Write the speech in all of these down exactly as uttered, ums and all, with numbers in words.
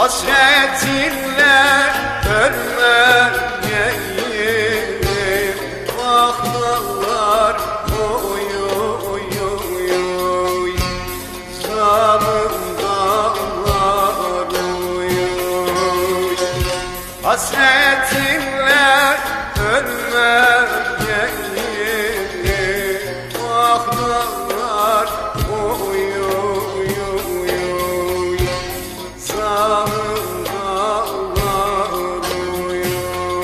Hasretinle ölmeyeyim. Vah dağlar oy oy oy oy, zalim dağlar oy oy. Hasretinle ölmeyeyim. Vah dağlar oy oy oy oy, zalim dağlar oy oy.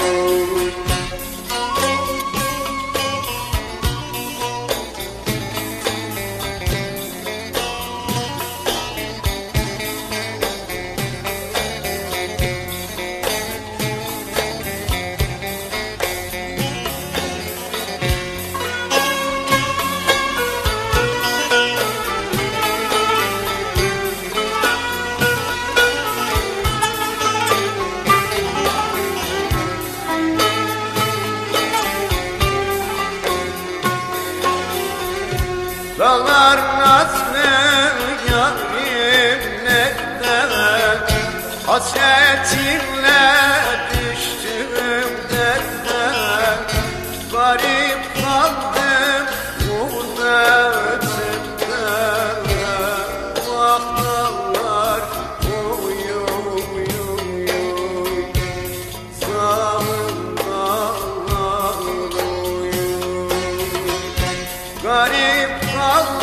Dağlar nazlı yarim nereden, hasretinle düştüm derden. Garip kaldım gurbetimden. Vah dağlar oy oy oy oy, zalim dağlar oy oy. Garip kaldım